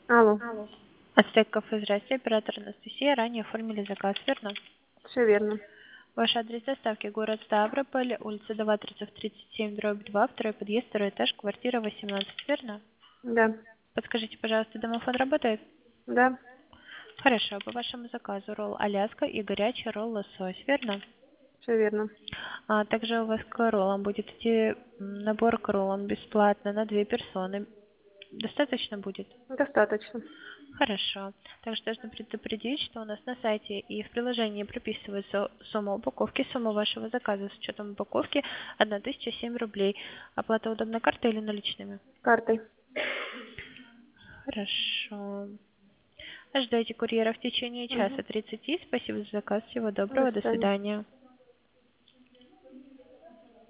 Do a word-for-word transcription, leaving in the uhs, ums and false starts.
Алло, Ацтек кафе, здрасте, оператор Анастасия. Ранее оформили заказ, верно? все верно. Ваш адрес доставки город Ставрополь, улица Даватрицев, тридцать семь, дробь два, второй подъезд, второй этаж, квартира восемнадцать, верно? Да, Подскажите, пожалуйста, домофон работает? да, Хорошо, по вашему заказу ролл Аляска и горячий ролл лосось, верно? все верно. А также у вас к роллам будет идти м, набор к роллам бесплатно на две персоны. Достаточно будет? Достаточно. Хорошо. Также должны предупредить, что у нас на сайте и в приложении прописывается сумма упаковки, сумма вашего заказа с учетом упаковки тысяча семь рублей. Оплата удобной картой или наличными? Картой. Хорошо. Ожидайте курьера в течение часа Угу. тридцати. Спасибо за заказ. Всего До доброго. До свидания. свидания.